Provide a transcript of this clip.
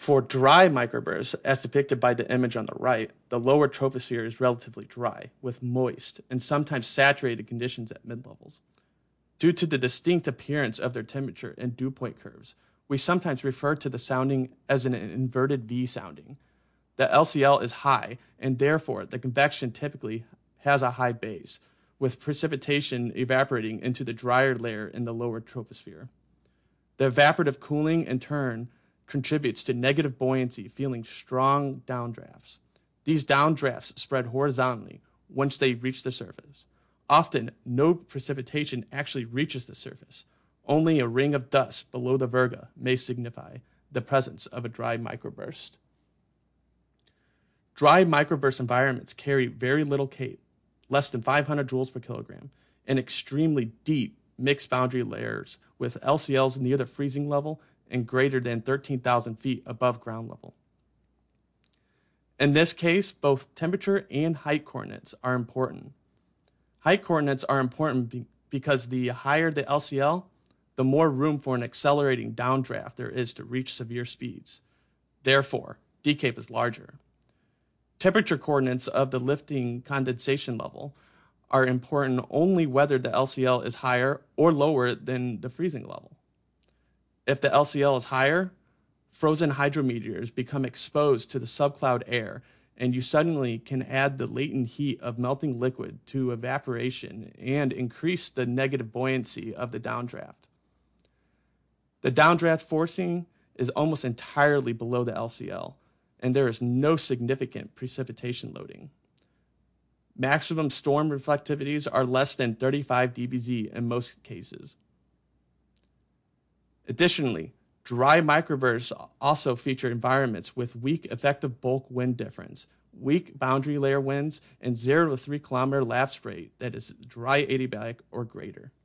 For dry microbursts, as depicted by the image on the right, the lower troposphere is relatively dry, with moist and sometimes saturated conditions at mid-levels. Due to the distinct appearance of their temperature and dew point curves, we sometimes refer to the sounding as an inverted V sounding. The LCL is high, and therefore the convection typically has a high base, with precipitation evaporating into the drier layer in the lower troposphere. The evaporative cooling, in turn, contributes to negative buoyancy, feeling strong downdrafts. These downdrafts spread horizontally once they reach the surface. Often, no precipitation actually reaches the surface. Only a ring of dust below the virga may signify the presence of a dry microburst. Dry microburst environments carry very little CAPE, less than 500 joules per kilogram, and extremely deep mixed boundary layers with LCLs near the freezing level and greater than 13,000 feet above ground level. In this case, both temperature and height coordinates are important. Height coordinates are important because the higher the LCL, the more room for an accelerating downdraft there is to reach severe speeds. Therefore, dCAPE is larger. Temperature coordinates of the lifting condensation level are important only whether the LCL is higher or lower than the freezing level. If the LCL is higher, frozen hydrometeors become exposed to the subcloud air, and you suddenly can add the latent heat of melting liquid to evaporation and increase the negative buoyancy of the downdraft. The downdraft forcing is almost entirely below the LCL, and there is no significant precipitation loading. Maximum storm reflectivities are less than 35 dBz in most cases. Additionally, dry microbursts also feature environments with weak effective bulk wind difference, weak boundary layer winds, and 0 to 3 kilometer lapse rate that is dry adiabatic or greater.